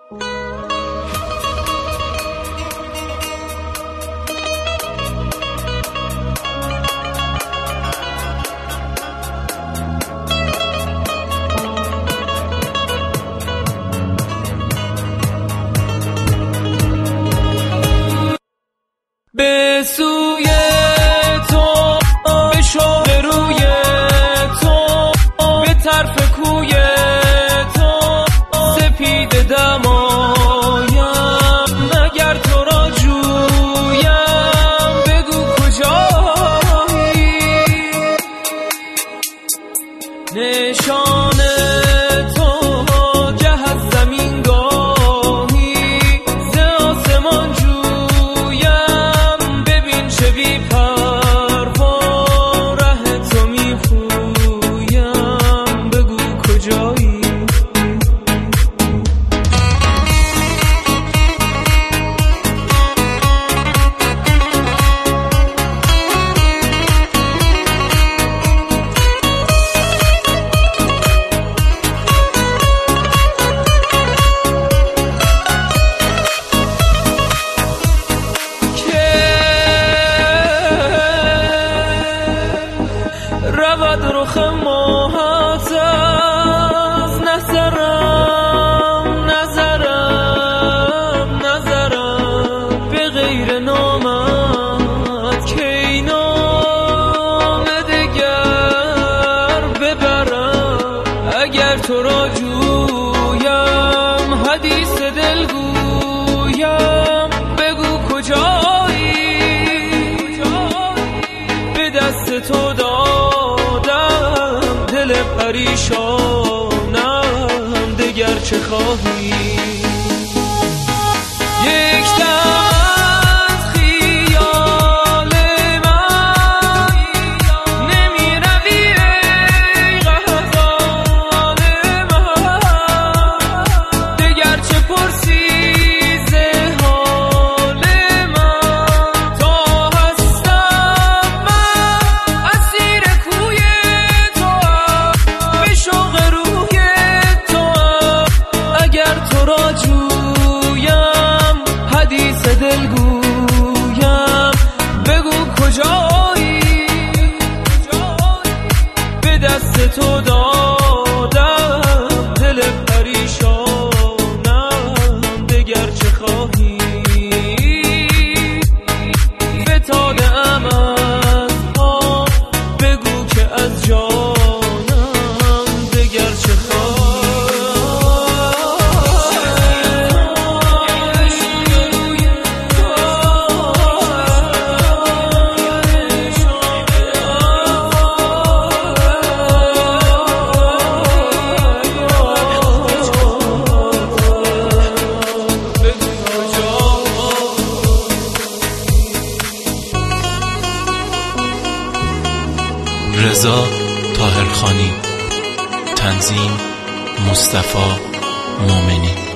به سوی تو، به شوق روی تو، به طرف کوی تو، سپید دمایم اگر تو را جویم بگو کجایی. نشان تو گه از زمین گاهی ز آسمان جویم، ببین چه بی پروا ره تو می پویم بگو کجایی. رود رخ ماهت از نظرم، نظرم به غیر نامت کی نام دگر ببرم. اگر تو را جویم حدیث دل گویم بگو کجایی. به دست تو دادم دل پریشانم دگر چه خواهی. یک دم از خیال من نمی روی ای قهرمان من، دگر چه پرسی ز حال من. تا هستم من اسیر کوی توام، به شوق روی توام. اگر تو را جویم حدیث دل گویم بگو کجایی. به دست تو دادم دل پریشانم دگر چه خواهی. فتاده‌ام از پا بگو که از جانم دگر چه خواهی. رضا طاهرخانی، تنظیم مصطفی مومنی.